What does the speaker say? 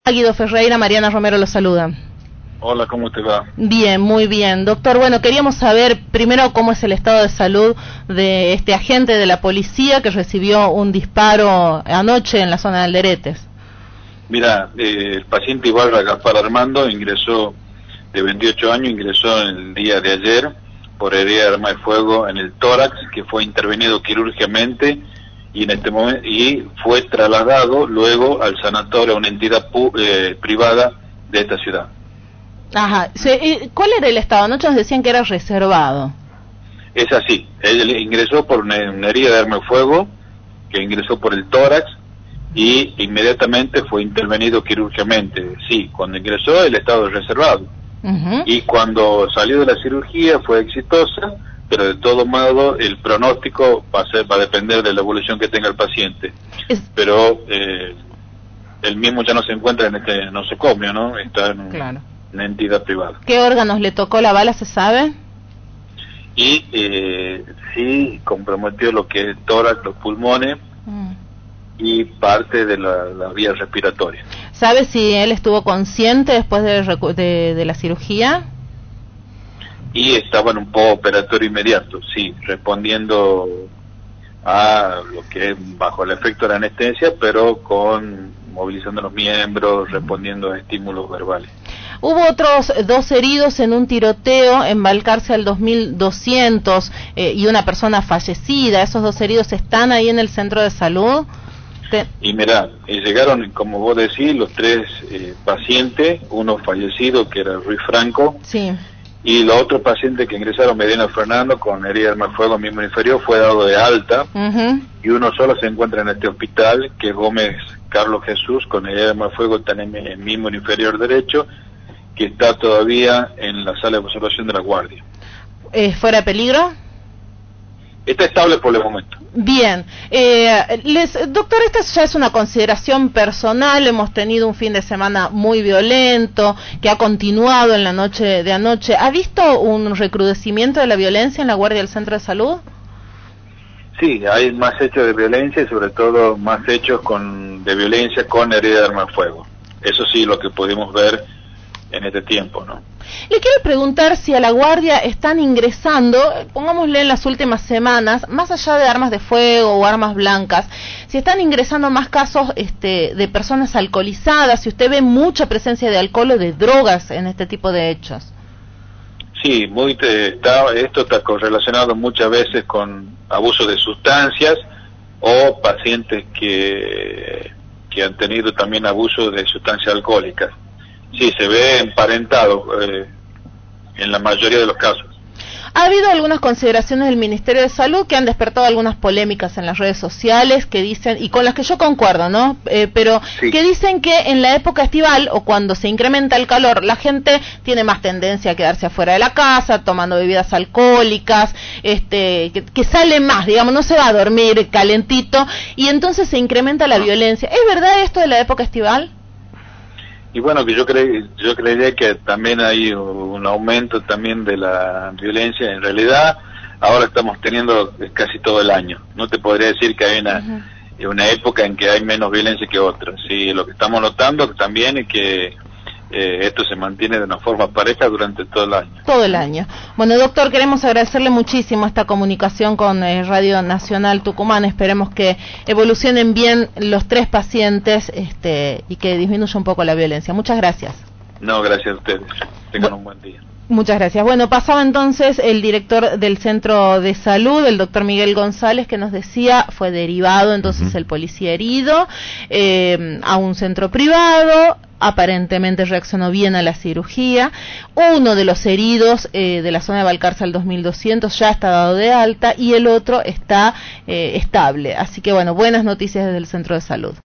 Guido Ferreira, Mariana Romero lo saluda. Hola, ¿cómo te va? Bien, muy bien. Doctor, bueno, queríamos saber primero cómo es el estado de salud de este agente de la policía que recibió un disparo anoche en la zona de Alderetes. Mira, el paciente Ibarra Gaspar Armando ingresó, de 28 años, ingresó el día de ayer por herida de arma de fuego en el tórax, que fue intervenido quirúrgicamente y en este momento fue trasladado luego al sanatorio a una entidad privada de esta ciudad. Ajá. ¿Cuál era el estado? Anoche nos decían que era reservado. Es así, él ingresó por una herida de arma de fuego, que ingresó por el tórax, y inmediatamente fue intervenido quirúrgicamente. Sí, cuando ingresó el estado es reservado. Y cuando salió de la cirugía fue exitosa, pero de todo modo el pronóstico va a depender de la evolución que tenga el paciente. Pero él mismo ya no se encuentra en este nosocomio, ¿no? Está en una entidad privada. ¿Qué órganos le tocó la bala, se sabe? Y sí comprometió lo que es el tórax, los pulmones y parte de la vía respiratoria. ¿Sabe si él estuvo consciente después de la cirugía? Y estaba en un postoperatorio inmediato, sí, respondiendo a lo que es bajo el efecto de la anestesia, pero movilizando los miembros, respondiendo a estímulos verbales. Hubo otros 2 heridos en un tiroteo en Balcarce al 2200 y una persona fallecida. ¿Esos 2 heridos están ahí en el centro de salud? Y mirá, llegaron, como vos decís, los 3 pacientes, uno fallecido que era Ruiz Franco, sí, y los otros pacientes que ingresaron, Medina Fernando, con herida de arma de fuego en miembro inferior, fue dado de alta, y uno solo se encuentra en este hospital, que es Gómez Carlos Jesús, con herida de arma de fuego también en miembro inferior derecho, que está todavía en la sala de observación de la guardia. ¿Fuera de peligro? Está estable por el momento. Bien, doctor, esta ya es una consideración personal. Hemos tenido un fin de semana muy violento que ha continuado en la noche de anoche. ¿Ha visto un recrudecimiento de la violencia en la guardia del centro de salud? Sí, hay más hechos de violencia y sobre todo más hechos de violencia con herida de arma de fuego. Eso sí, lo que pudimos ver en este tiempo, ¿no? Le quiero preguntar si a la guardia están ingresando, pongámosle en las últimas semanas, más allá de armas de fuego o armas blancas, si están ingresando más casos de personas alcoholizadas, si usted ve mucha presencia de alcohol o de drogas en este tipo de hechos. Sí, esto está correlacionado muchas veces con abuso de sustancias o pacientes que han tenido también abuso de sustancias alcohólicas. Sí, se ve emparentado en la mayoría de los casos. Ha habido algunas consideraciones del Ministerio de Salud que han despertado algunas polémicas en las redes sociales que dicen, y con las que yo concuerdo, ¿no? Pero sí, que dicen que en la época estival o cuando se incrementa el calor, la gente tiene más tendencia a quedarse afuera de la casa, tomando bebidas alcohólicas, que sale más, digamos, no se va a dormir calentito, y entonces se incrementa la violencia. ¿Es verdad esto de la época estival? Y bueno, que yo creería que también hay un aumento también de la violencia. En realidad, ahora estamos teniendo casi todo el año. No te podría decir que hay una época en que hay menos violencia que otra. Sí, lo que estamos notando también es que esto se mantiene de una forma pareja durante todo el año. Todo el año. Bueno, doctor, queremos agradecerle muchísimo esta comunicación con Radio Nacional Tucumán. Esperemos que evolucionen bien los 3 pacientes y que disminuya un poco la violencia. Muchas gracias. No, gracias a ustedes. Tengan un buen día. Muchas gracias. Bueno, pasaba entonces el director del Centro de Salud, el doctor Miguel González, que nos decía, fue derivado entonces el policía herido a un centro privado, aparentemente reaccionó bien a la cirugía. Uno de los heridos de la zona de Balcarce al 2200 ya está dado de alta y el otro está estable. Así que bueno, buenas noticias desde el Centro de Salud.